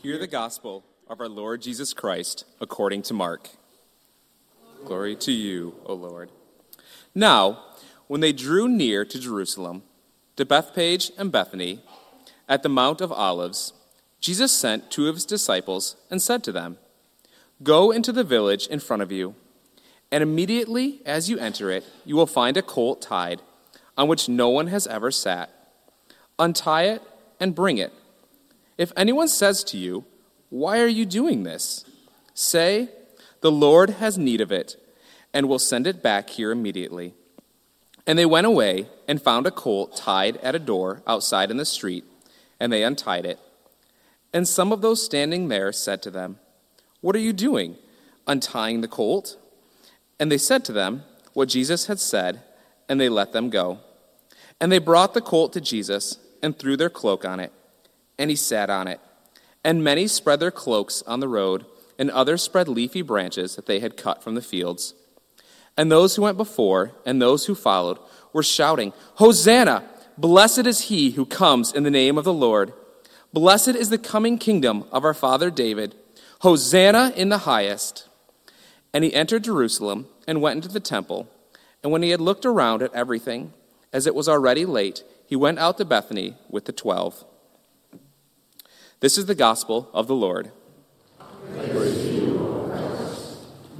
Hear the gospel of our Lord Jesus Christ according to Mark. Glory to you, O Lord. Now, when they drew near to Jerusalem, to Bethphage and Bethany, at the Mount of Olives, Jesus sent two of his disciples and said to them, "Go into the village in front of you, and immediately as you enter it, you will find a colt tied, on which no one has ever sat. Untie it and bring it. If anyone says to you, 'Why are you doing this?' say, 'The Lord has need of it, and will send it back here immediately.'" And they went away and found a colt tied at a door outside in the street, and they untied it. And some of those standing there said to them, "What are you doing, untying the colt?" And they said to them what Jesus had said, and they let them go. And they brought the colt to Jesus and threw their cloak on it, and he sat on it. And many spread their cloaks on the road, and others spread leafy branches that they had cut from the fields. And those who went before and those who followed were shouting, "Hosanna! Blessed is he who comes in the name of the Lord. Blessed is the coming kingdom of our father David. Hosanna in the highest." And he entered Jerusalem and went into the temple. And when he had looked around at everything, as it was already late, he went out to Bethany with the 12. This is the gospel of the Lord. Praise to you, O Christ.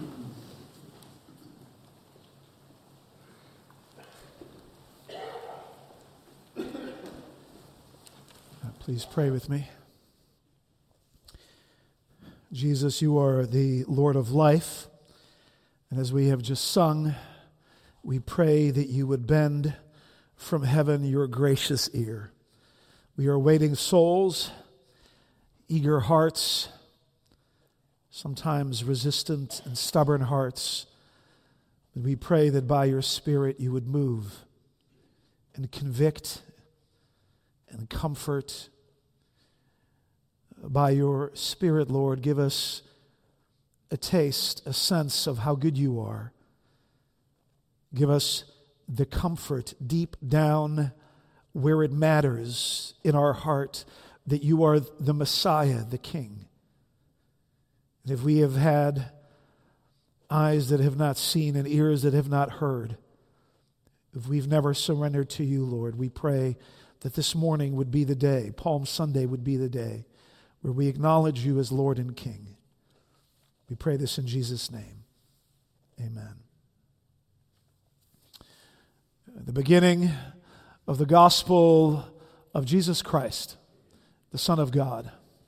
Please pray with me. Jesus, you are the Lord of life, and as we have just sung, we pray that you would bend from heaven your gracious ear. We are waiting souls, eager hearts, sometimes resistant and stubborn hearts. But we pray that by your Spirit you would move and convict and comfort. By your Spirit, Lord, give us a taste, a sense of how good you are. Give us the comfort deep down where it matters in our heart that you are the Messiah, the King. And if we have had eyes that have not seen and ears that have not heard, if we've never surrendered to you, Lord, we pray that this morning would be the day, Palm Sunday would be the day, where we acknowledge you as Lord and King. We pray this in Jesus' name. Amen. The beginning of the gospel of Jesus Christ, the Son of God.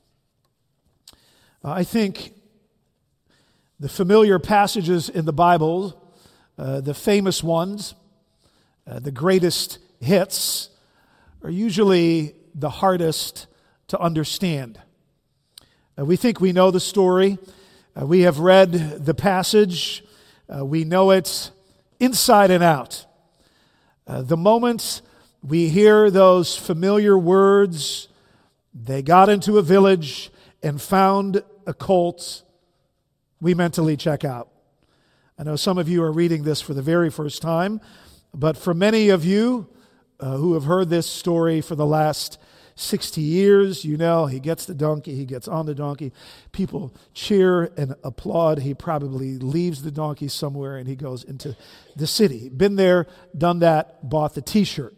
I think the familiar passages in the Bible, the famous ones, the greatest hits, are usually the hardest to understand. We think we know the story. We have read the passage. We know it inside and out. The moment we hear those familiar words, "They got into a village and found a colt," we mentally check out. I know some of you are reading this for the very first time, but for many of you who have heard this story for the last 60 years, you know, he gets the donkey, he gets on the donkey, people cheer and applaud, he probably leaves the donkey somewhere and he goes into the city. Been there, done that, bought the t-shirt.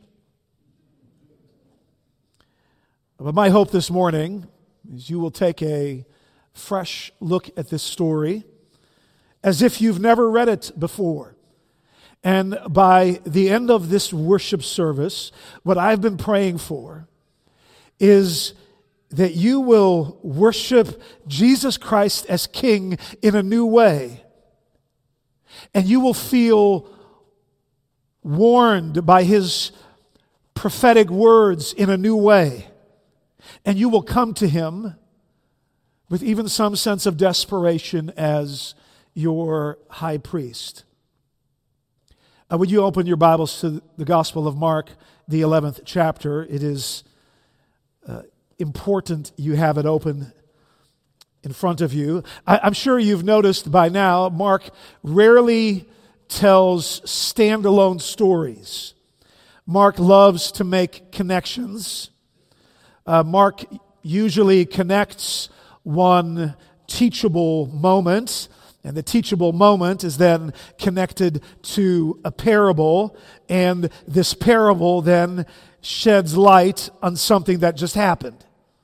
But my hope this morning is you will take a fresh look at this story as if you've never read it before. And by the end of this worship service, what I've been praying for is that you will worship Jesus Christ as King in a new way. And you will feel warned by his prophetic words in a new way. And you will come to him with even some sense of desperation as your high priest. Would you open your Bibles to the Gospel of Mark, the 11th chapter? It is important you have it open in front of you. I'm sure you've noticed by now, Mark rarely tells standalone stories. Mark loves to make connections. Mark usually connects one teachable moment, and the teachable moment is then connected to a parable, and this parable then sheds light on something that just happened.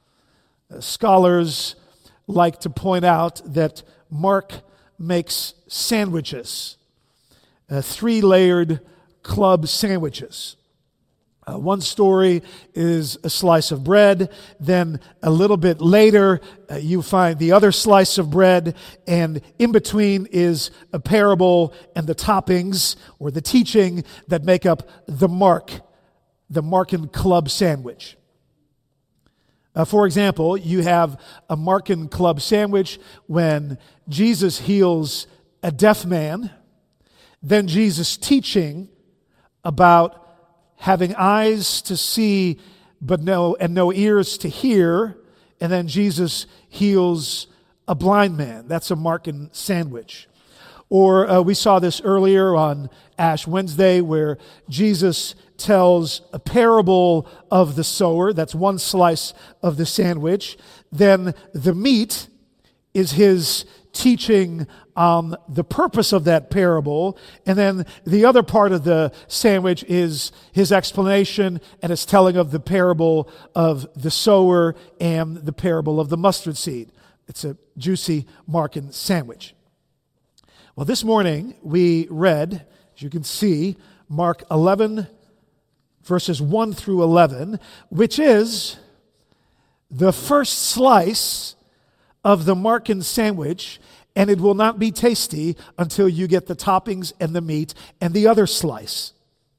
Scholars like to point out that Mark makes sandwiches, 3-layered club sandwiches. One story is a slice of bread. Then a little bit later, you find the other slice of bread. And in between is a parable and the toppings or the teaching that make up the Markan club sandwich. For example, you have a Markan club sandwich when Jesus heals a deaf man. Then Jesus teaching about having eyes to see but no ears to hear, and then Jesus heals a blind man. That's a Markan sandwich. Or we saw this earlier on Ash Wednesday where Jesus tells a parable of the sower. That's one slice of the sandwich. Then the meat is his teaching on the purpose of that parable. And then the other part of the sandwich is his explanation and his telling of the parable of the sower and the parable of the mustard seed. It's a juicy Markan sandwich. Well, this morning we read, as you can see, Mark 11, verses 1 through 11, which is the first slice of the Markan sandwich, and it will not be tasty until you get the toppings and the meat and the other slice.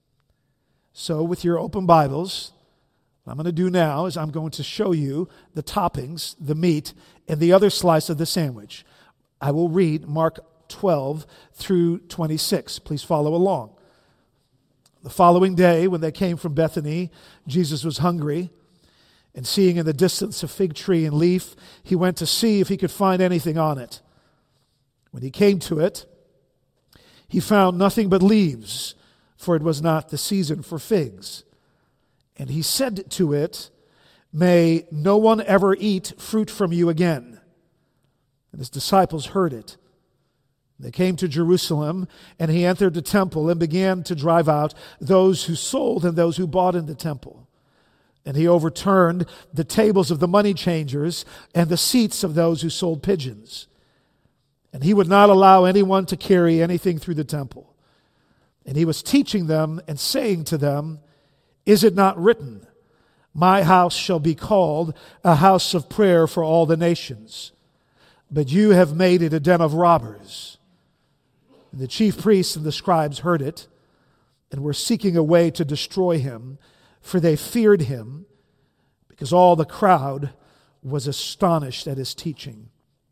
So with your open Bibles, what I'm going to do now is I'm going to show you the toppings, the meat, and the other slice of the sandwich. I will read Mark 12 through 26. Please follow along. The following day, when they came from Bethany, Jesus was hungry. And seeing in the distance a fig tree and leaf, he went to see if he could find anything on it. When he came to it, he found nothing but leaves, for it was not the season for figs. And he said to it, "May no one ever eat fruit from you again." And his disciples heard it. They came to Jerusalem, and he entered the temple and began to drive out those who sold and those who bought in the temple. And he overturned the tables of the money changers and the seats of those who sold pigeons. And he would not allow anyone to carry anything through the temple. And he was teaching them and saying to them, "Is it not written, 'My house shall be called a house of prayer for all the nations'? But you have made it a den of robbers." And the chief priests and the scribes heard it and were seeking a way to destroy him, for they feared him, because all the crowd was astonished at his teaching.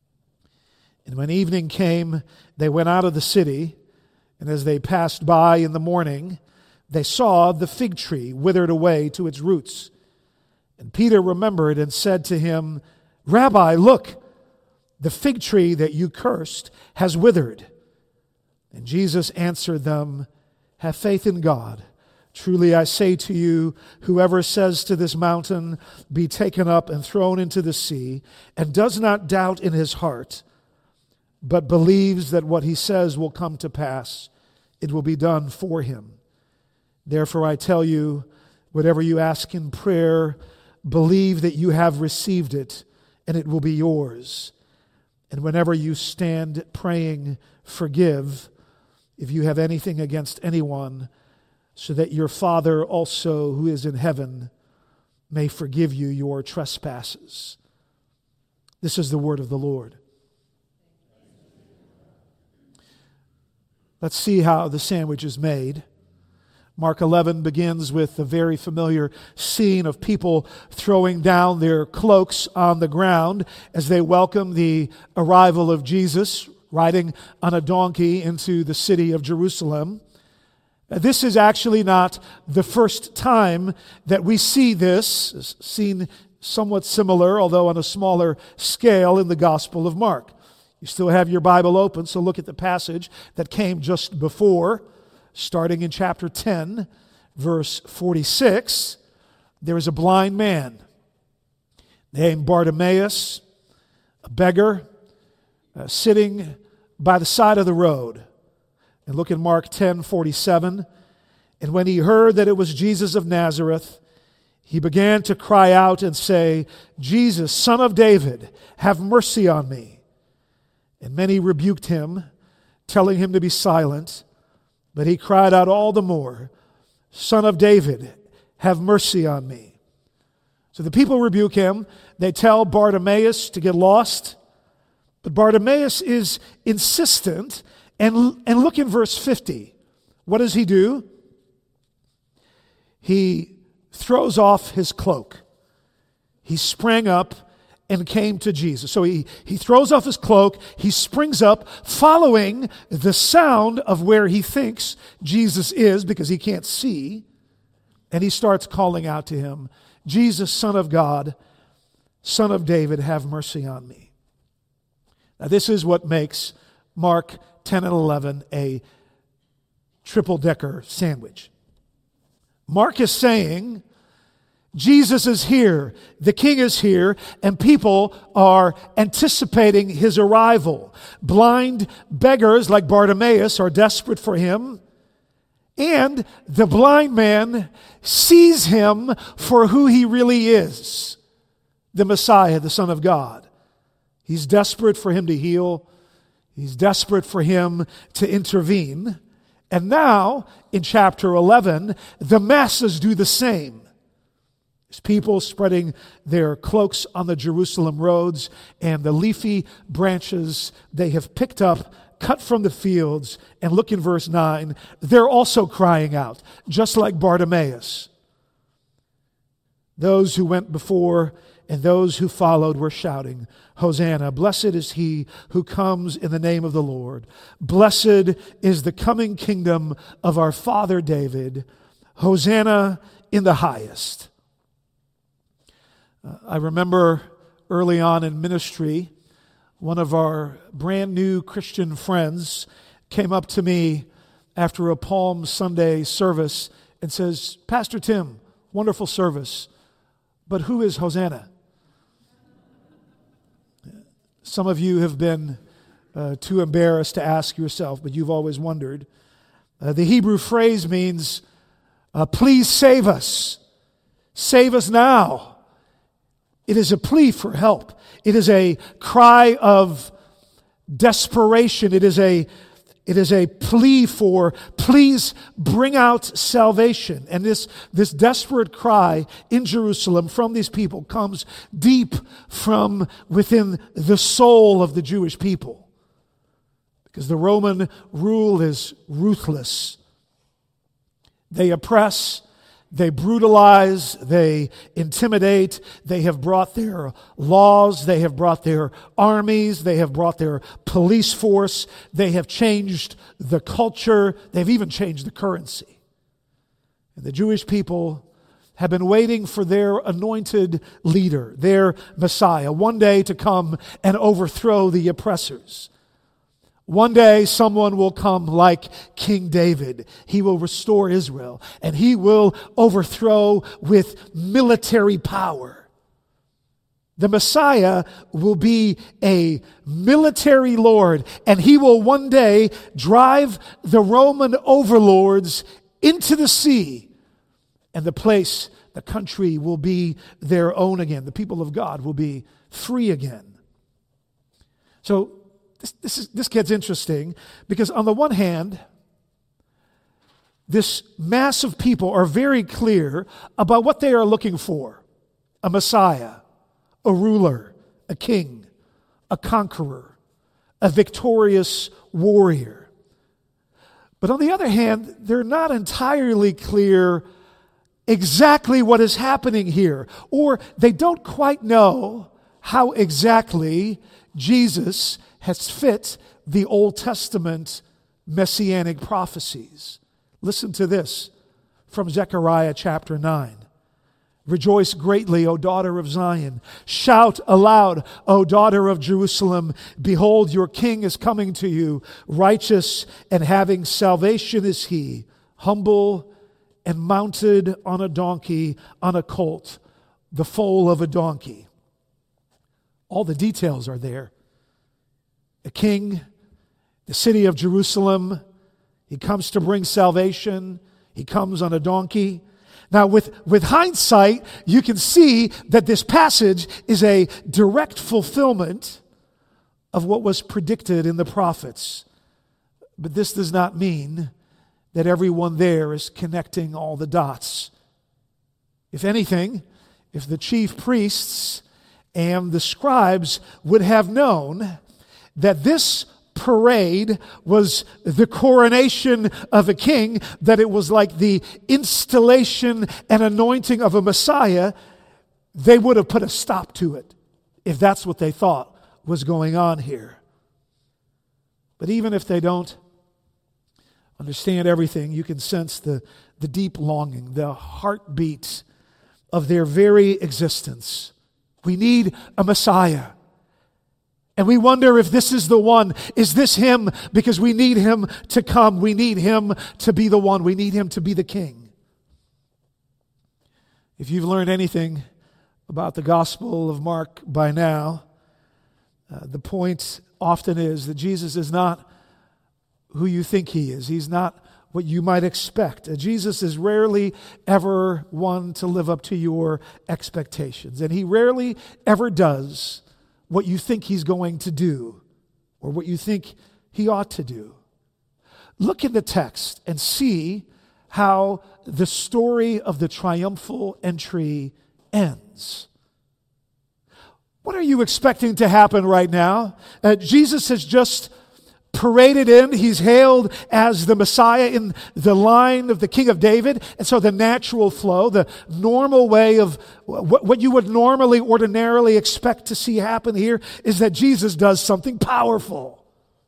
And when evening came, they went out of the city, and as they passed by in the morning, they saw the fig tree withered away to its roots. And Peter remembered and said to him, "Rabbi, look, the fig tree that you cursed has withered." And Jesus answered them, "Have faith in God. Truly I say to you, whoever says to this mountain, 'Be taken up and thrown into the sea,' and does not doubt in his heart, but believes that what he says will come to pass, it will be done for him. Therefore I tell you, whatever you ask in prayer, believe that you have received it, and it will be yours. And whenever you stand praying, forgive if you have anything against anyone, so that your Father also who is in heaven may forgive you your trespasses." This is the word of the Lord. Let's see how the sandwich is made. Mark 11 begins with the very familiar scene of people throwing down their cloaks on the ground as they welcome the arrival of Jesus, riding on a donkey into the city of Jerusalem. This is actually not the first time that we see this. It's seen somewhat similar, although on a smaller scale, in the Gospel of Mark. You still have your Bible open, so look at the passage that came just before, starting in chapter 10, verse 46. There is a blind man named Bartimaeus. a beggar sitting by the side of the road. And look in Mark 10:47. And when he heard that it was Jesus of Nazareth, he began to cry out and say, Jesus, Son of David, have mercy on me. And many rebuked him, telling him to be silent. But he cried out all the more, Son of David, have mercy on me. So the people rebuke him. They tell Bartimaeus to get lost. But Bartimaeus is insistent. And look in verse 50. What does he do? He throws off his cloak. He sprang up and came to Jesus. So he throws off his cloak. He springs up following the sound of where he thinks Jesus is because he can't see. And he starts calling out to him, Jesus, Son of God, Son of David, have mercy on me. Now this is what makes Mark 10 and 11 a triple-decker sandwich. Mark is saying, Jesus is here, the King is here, and people are anticipating his arrival. Blind beggars like Bartimaeus are desperate for him, and the blind man sees him for who he really is, the Messiah, the Son of God. He's desperate for him to heal. He's desperate for him to intervene. And now, in chapter 11, the masses do the same. There's people spreading their cloaks on the Jerusalem roads, and the leafy branches they have picked up, cut from the fields. And look in verse 9, they're also crying out, just like Bartimaeus. Those who went before and those who followed were shouting, Hosanna, blessed is he who comes in the name of the Lord. Blessed is the coming kingdom of our father David. Hosanna in the highest. I remember early on in ministry, one of our brand new Christian friends came up to me after a Palm Sunday service and says, Pastor Tim, wonderful service, but who is Hosanna? Some of you have been too embarrassed to ask yourself, but you've always wondered. The Hebrew phrase means, please save us. Save us now. It is a plea for help. It is a cry of desperation. It is a plea for, please bring out salvation. And this desperate cry in Jerusalem from these people comes deep from within the soul of the Jewish people. Because the Roman rule is ruthless. They oppress, they brutalize, they intimidate, they have brought their laws, they have brought their armies, they have brought their police force, they have changed the culture, they've even changed the currency. And the Jewish people have been waiting for their anointed leader, their Messiah, one day to come and overthrow the oppressors. One day someone will come like King David. He will restore Israel, and he will overthrow with military power. The Messiah will be a military lord, and he will one day drive the Roman overlords into the sea, and the country will be their own again. The people of God will be free again. So, This gets interesting because on the one hand, this mass of people are very clear about what they are looking for. A Messiah, a ruler, a king, a conqueror, a victorious warrior. But on the other hand, they're not entirely clear exactly what is happening here, or they don't quite know how exactly Jesus has fit the Old Testament messianic prophecies. Listen to this from Zechariah chapter 9. Rejoice greatly, O daughter of Zion. Shout aloud, O daughter of Jerusalem. Behold, your king is coming to you. Righteous and having salvation is he, humble and mounted on a donkey, on a colt, the foal of a donkey. All the details are there. A king, the city of Jerusalem. He comes to bring salvation. He comes on a donkey. Now, with hindsight, you can see that this passage is a direct fulfillment of what was predicted in the prophets. But this does not mean that everyone there is connecting all the dots. If anything, if the chief priests and the scribes would have known that this parade was the coronation of a king, that it was like the installation and anointing of a Messiah, they would have put a stop to it if that's what they thought was going on here. But even if they don't understand everything, you can sense the deep longing, the heartbeat of their very existence. We need a Messiah. And we wonder if this is the one. Is this him? Because we need him to come. We need him to be the one. We need him to be the king. If you've learned anything about the Gospel of Mark by now, the point often is that Jesus is not who you think he is. He's not what you might expect. Jesus is rarely ever one to live up to your expectations. And he rarely ever does what you think he's going to do or what you think he ought to do. Look at the text and see how the story of the triumphal entry ends. What are you expecting to happen right now? Jesus has just paraded in. He's hailed as the Messiah in the line of the King of David. And so the natural flow, the normal way of what you would normally, ordinarily expect to see happen here is that Jesus does something powerful.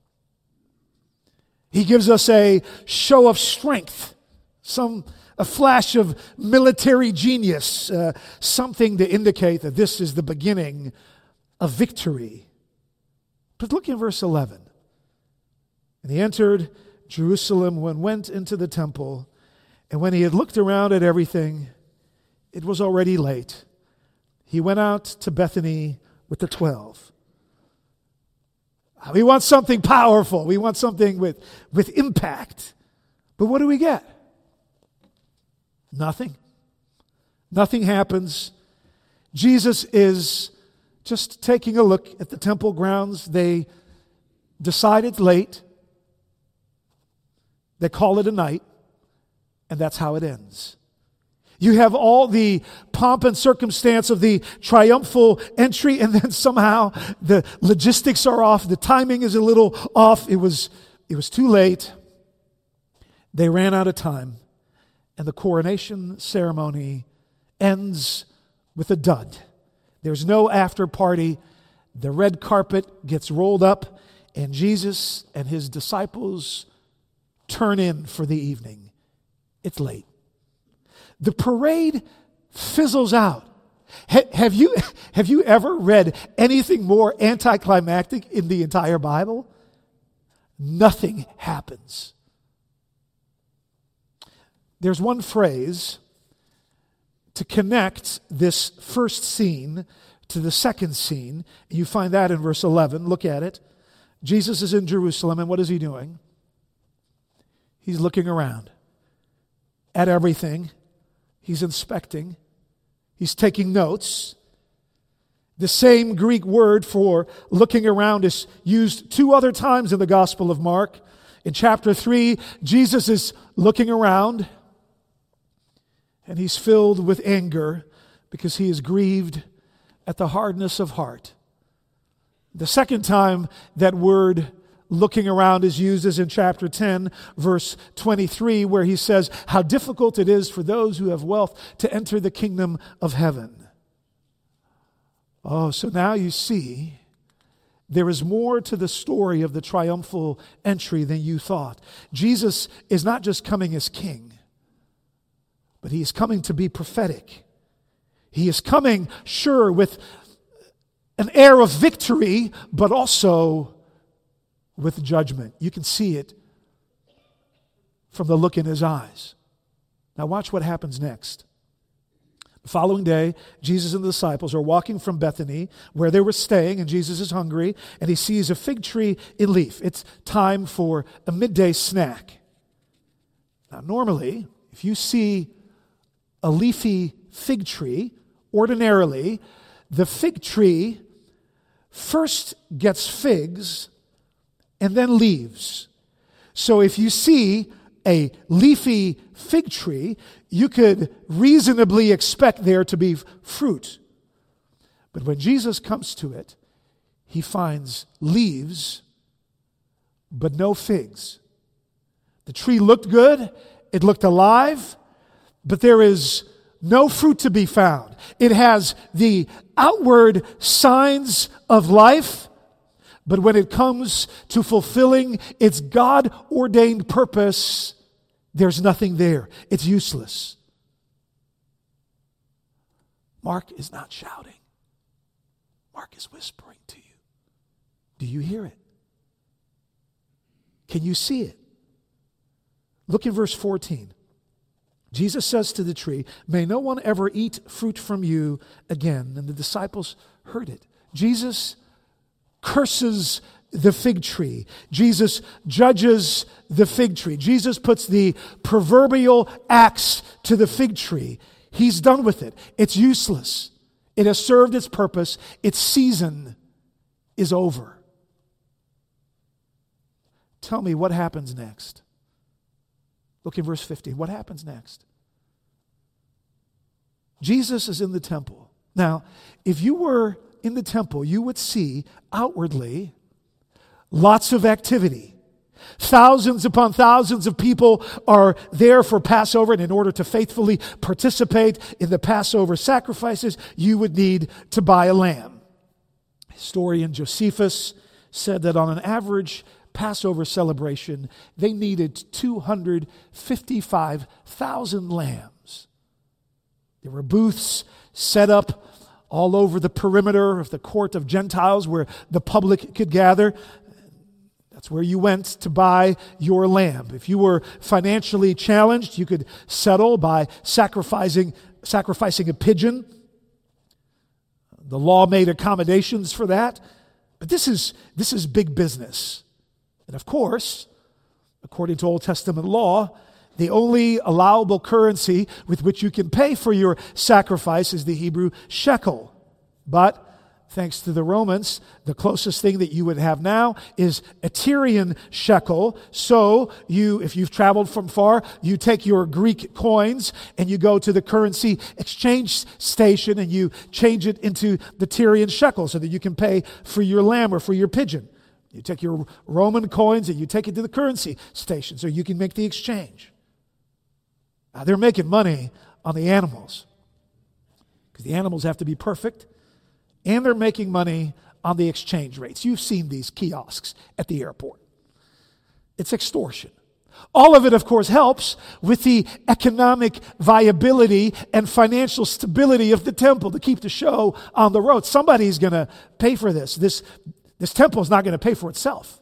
He gives us a show of strength, a flash of military genius, something to indicate that this is the beginning of victory. But look in verse 11. And he entered Jerusalem and went into the temple. And when he had looked around at everything, it was already late. He went out to Bethany with the 12. We want something powerful. We want something with impact. But what do we get? Nothing. Nothing happens. Jesus is just taking a look at the temple grounds. They decide it's late. They call it a night, and that's how it ends. You have all the pomp and circumstance of the triumphal entry, and then somehow the logistics are off. The timing is a little off. It was too late. They ran out of time, and the coronation ceremony ends with a dud. There's no after party. The red carpet gets rolled up, and Jesus and his disciples turn in for the evening. It's late. The parade fizzles out. Have you ever read anything more anticlimactic in the entire Bible? Nothing happens. There's one phrase to connect this first scene to the second scene. You find that in verse 11. Look at it. Jesus is in Jerusalem, and what is he doing? He's looking around at everything. He's inspecting. He's taking notes. The same Greek word for looking around is used 2 other times in the Gospel of Mark. In chapter 3, Jesus is looking around, and he's filled with anger because he is grieved at the hardness of heart. The second time that word looking around is used is in chapter 10, verse 23, where he says how difficult it is for those who have wealth to enter the kingdom of heaven. Oh, so now you see there is more to the story of the triumphal entry than you thought. Jesus is not just coming as king, but he is coming to be prophetic. He is coming, sure, with an air of victory, but also with judgment. You can see it from the look in his eyes. Now watch what happens next. The following day, Jesus and the disciples are walking from Bethany, where they were staying, and Jesus is hungry, and he sees a fig tree in leaf. It's time for a midday snack. Now, normally, if you see a leafy fig tree, ordinarily, the fig tree first gets figs and then leaves. So if you see a leafy fig tree, you could reasonably expect there to be fruit. But when Jesus comes to it, he finds leaves, but no figs. The tree looked good, it looked alive, but there is no fruit to be found. It has the outward signs of life, but when it comes to fulfilling its God-ordained purpose, there's nothing there. It's useless. Mark is not shouting. Mark is whispering to you. Do you hear it? Can you see it? Look in verse 14. Jesus says to the tree, "May no one ever eat fruit from you again." And the disciples heard it. Jesus curses the fig tree. Jesus judges the fig tree. Jesus puts the proverbial axe to the fig tree. He's done with it. It's useless. It has served its purpose. Its season is over. Tell me what happens next. Look in verse 15. What happens next? Jesus is in the temple. Now, if you were in the temple, you would see outwardly lots of activity. Thousands upon thousands of people are there for Passover, and in order to faithfully participate in the Passover sacrifices, you would need to buy a lamb. Historian Josephus said that on an average Passover celebration, they needed 255,000 lambs. There were booths set up all over the perimeter of the court of Gentiles where the public could gather. That's where you went to buy your lamb. If you were financially challenged, you could settle by sacrificing a pigeon. The law made accommodations for that. But this is big business. And of course, according to Old Testament law, the only allowable currency with which you can pay for your sacrifice is the Hebrew shekel. But thanks to the Romans, the closest thing that you would have now is a Tyrian shekel. So if you've traveled from far, you take your Greek coins and you go to the currency exchange station and you change it into the Tyrian shekel so that you can pay for your lamb or for your pigeon. You take your Roman coins and you take it to the currency station so you can make the exchange. Now, they're making money on the animals because the animals have to be perfect, and they're making money on the exchange rates. You've seen these kiosks at the airport. It's extortion. All of it, of course, helps with the economic viability and financial stability of the temple to keep the show on the road. Somebody's going to pay for this. This temple is not going to pay for itself.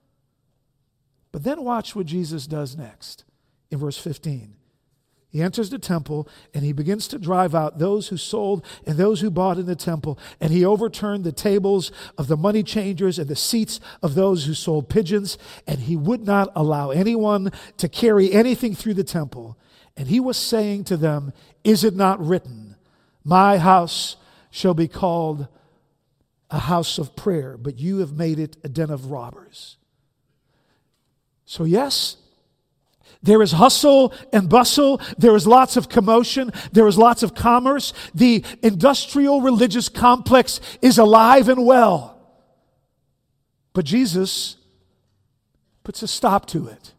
But then watch what Jesus does next in verse 15. He enters the temple and he begins to drive out those who sold and those who bought in the temple. And he overturned the tables of the money changers and the seats of those who sold pigeons. And he would not allow anyone to carry anything through the temple. And he was saying to them, "Is it not written, my house shall be called a house of prayer, but you have made it a den of robbers." So yes, there is hustle and bustle. There is lots of commotion. There is lots of commerce. The industrial religious complex is alive and well. But Jesus puts a stop to it.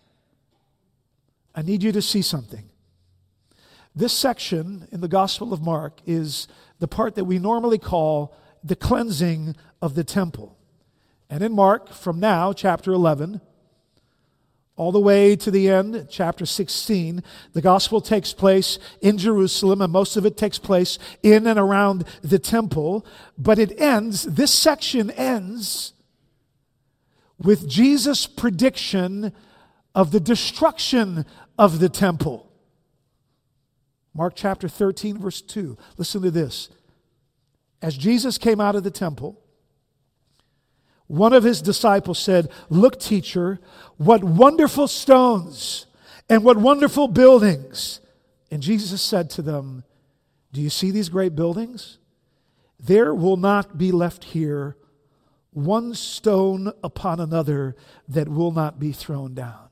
I need you to see something. This section in the Gospel of Mark is the part that we normally call the cleansing of the temple. And in Mark, from now, chapter 11, all the way to the end, chapter 16, the gospel takes place in Jerusalem, and most of it takes place in and around the temple. But this section ends with Jesus' prediction of the destruction of the temple. Mark chapter 13, verse 2. Listen to this. As Jesus came out of the temple, one of his disciples said, "Look, teacher, what wonderful stones and what wonderful buildings." And Jesus said to them, "Do you see these great buildings? There will not be left here one stone upon another that will not be thrown down."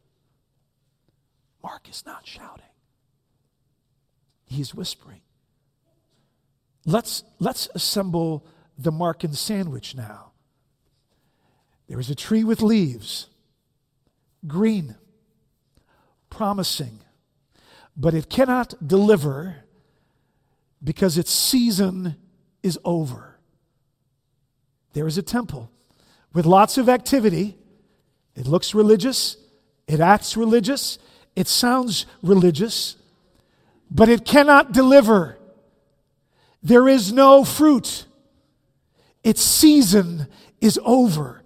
Mark is not shouting. He's whispering. Let's assemble the Markan sandwich now. There is a tree with leaves, green, promising, but it cannot deliver because its season is over. There is a temple with lots of activity. It looks religious, it acts religious, it sounds religious, but it cannot deliver. There is no fruit. Its season is over.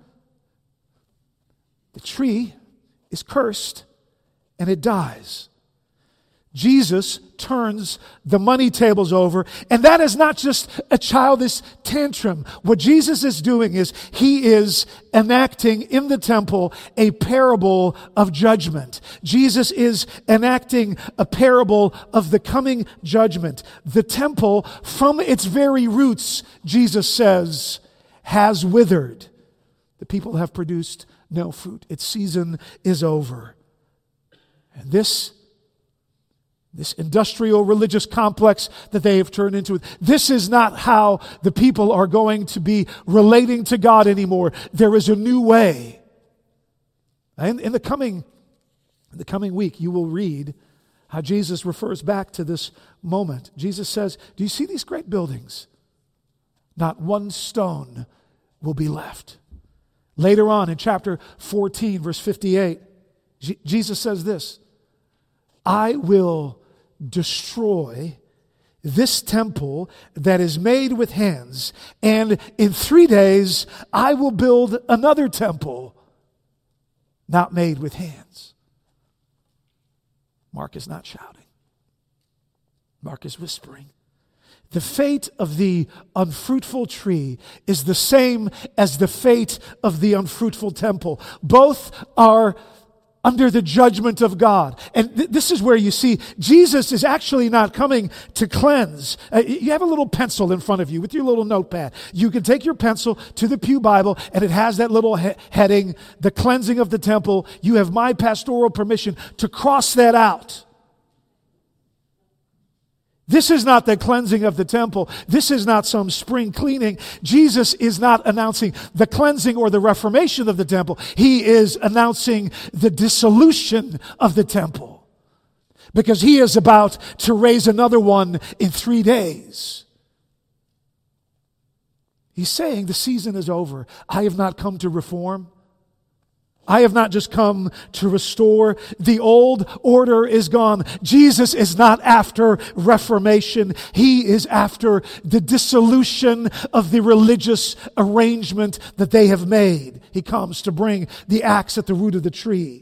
The tree is cursed and it dies. Jesus turns the money tables over, and that is not just a childish tantrum. What Jesus is doing is he is enacting in the temple a parable of judgment. Jesus is enacting a parable of the coming judgment. The temple, from its very roots, Jesus says, has withered. The people have produced no fruit. Its season is over. And this industrial religious complex that they have turned into, this is not how the people are going to be relating to God anymore. There is a new way. And in the coming week, you will read how Jesus refers back to this moment. Jesus says, "Do you see these great buildings? Not one stone will be left." Later on in chapter 14, verse 58, Jesus says this, "I will destroy this temple that is made with hands, and in 3 days I will build another temple not made with hands." Mark is not shouting. Mark is whispering. The fate of the unfruitful tree is the same as the fate of the unfruitful temple. Both are under the judgment of God. And this is where you see Jesus is actually not coming to cleanse. You have a little pencil in front of you with your little notepad. You can take your pencil to the Pew Bible, and it has that little heading, the cleansing of the temple. You have my pastoral permission to cross that out. This is not the cleansing of the temple. This is not some spring cleaning. Jesus is not announcing the cleansing or the reformation of the temple. He is announcing the dissolution of the temple, because he is about to raise another one in 3 days. He's saying the season is over. I have not come to reform. I have not just come to restore. The old order is gone. Jesus is not after reformation. He is after the dissolution of the religious arrangement that they have made. He comes to bring the axe at the root of the tree.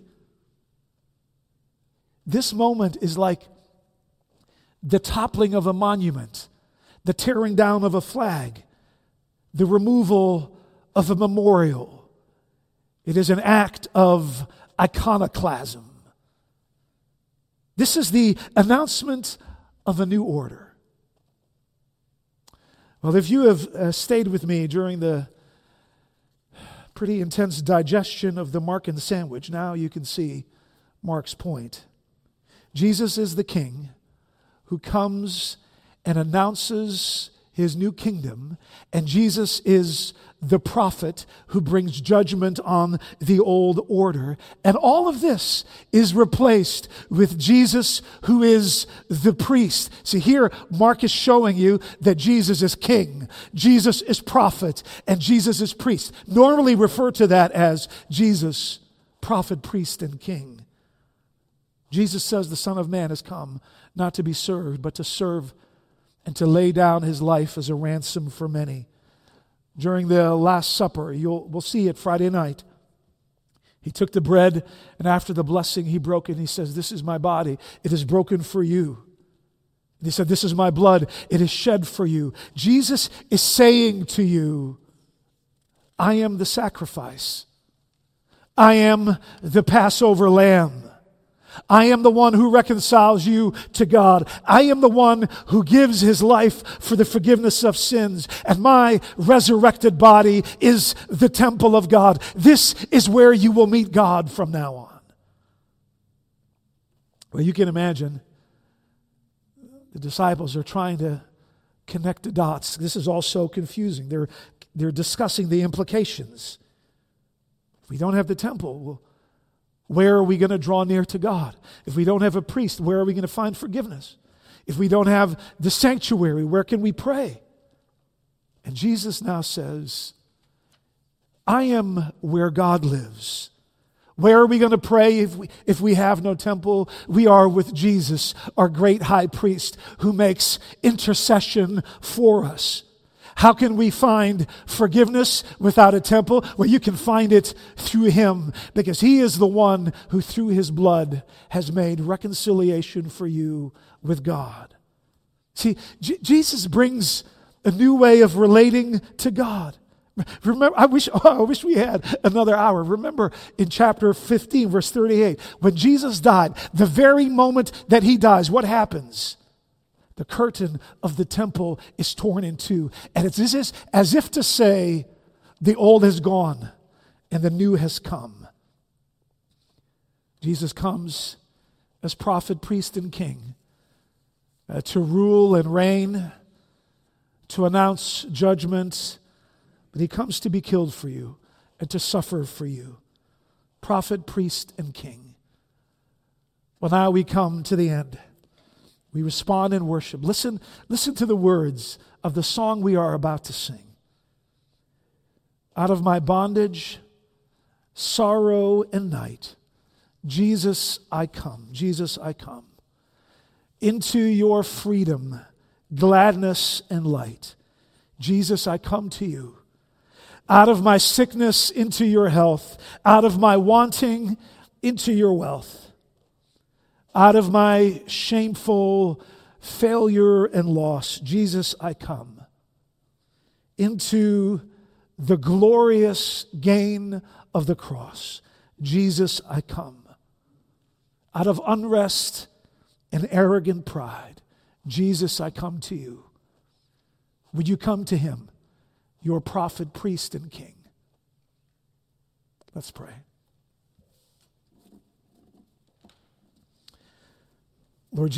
This moment is like the toppling of a monument, the tearing down of a flag, the removal of a memorial. It is an act of iconoclasm. This is the announcement of a new order. Well, if you have stayed with me during the pretty intense digestion of the Markan sandwich, now you can see Mark's point. Jesus is the King who comes and announces his new kingdom, and Jesus is the prophet who brings judgment on the old order. And all of this is replaced with Jesus, who is the priest. See, here Mark is showing you that Jesus is king, Jesus is prophet, and Jesus is priest. Normally refer to that as Jesus, prophet, priest, and king. Jesus says the Son of Man has come not to be served, but to serve and to lay down his life as a ransom for many. During the Last Supper, we'll see it Friday night. He took the bread, and after the blessing, he broke it. And he says, "This is my body. It is broken for you. He said, this is my blood. It is shed for you. Jesus is saying to you, I am the sacrifice. I am the Passover lamb. I am the one who reconciles you to God. I am the one who gives his life for the forgiveness of sins. And my resurrected body is the temple of God. This is where you will meet God from now on. Well, you can imagine the disciples are trying to connect the dots. This is all so confusing. They're discussing the implications. If we don't have the temple, well, where are we going to draw near to God? If we don't have a priest, where are we going to find forgiveness? If we don't have the sanctuary, where can we pray? And Jesus now says, I am where God lives. Where are we going to pray if we have no temple? We are with Jesus, our great high priest, who makes intercession for us. How can we find forgiveness without a temple? Well, you can find it through him, because he is the one who through his blood has made reconciliation for you with God. See, Jesus brings a new way of relating to God. Remember, I wish we had another hour. Remember in chapter 15, verse 38, when Jesus died, the very moment that he dies, what happens? The curtain of the temple is torn in two. And it's as if to say, the old has gone and the new has come. Jesus comes as prophet, priest, and king to rule and reign, to announce judgment. But he comes to be killed for you and to suffer for you. Prophet, priest, and king. Well, now we come to the end. We respond in worship. Listen to the words of the song we are about to sing. Out of my bondage, sorrow, and night, Jesus, I come. Jesus, I come. Into your freedom, gladness, and light. Jesus, I come to you. Out of my sickness into your health. Out of my wanting into your wealth. Out of my shameful failure and loss, Jesus, I come. Into the glorious gain of the cross, Jesus, I come. Out of unrest and arrogant pride, Jesus, I come to you. Would you come to him, your prophet, priest, and king? Let's pray. Lord